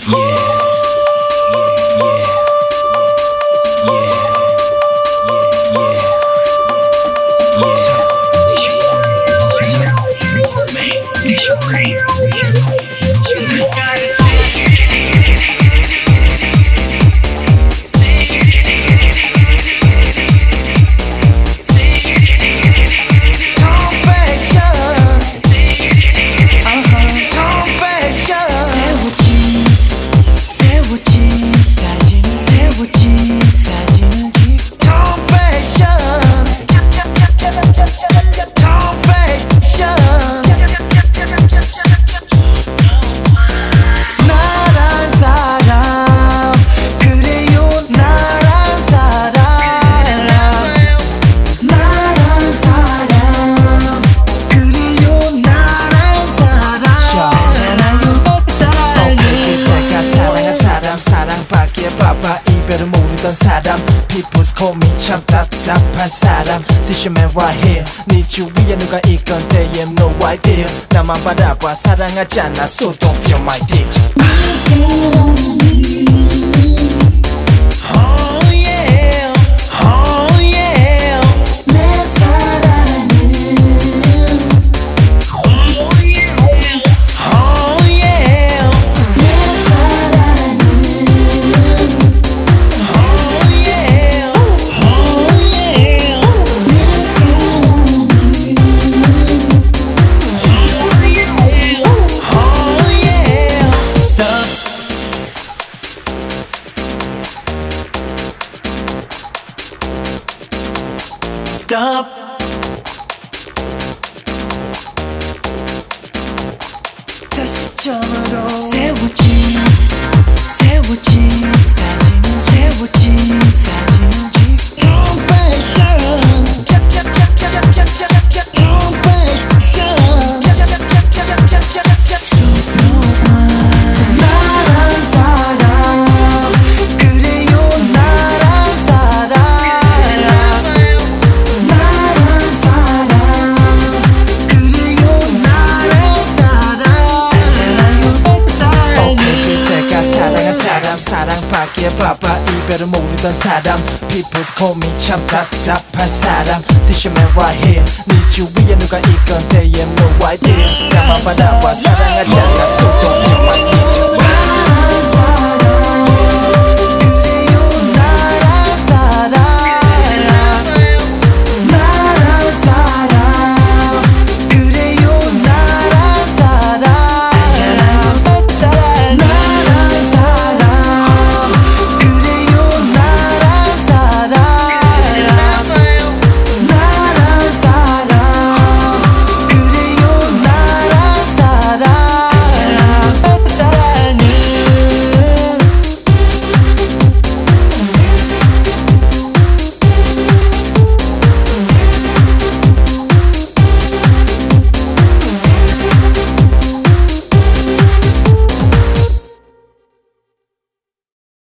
사랑받기에 바빠 이별을 모르던 사람 People's call me 참 답답한 사람 This your man right here 네 주위에 누가 있건 they have no idea 나만 바라봐 사랑하지 않아 So don't feel my dick Stop. 다시 처음으로 세워진 사진은 세워진 사진은 지금 Confessions 나란 사람 그래요 나란 사람 사랑받기에 바빠 이별을 모르던 사람 People's call me 참 답답한 사람 This your man right here 네 주위에 누가 있건 they have no idea 나만 바라봐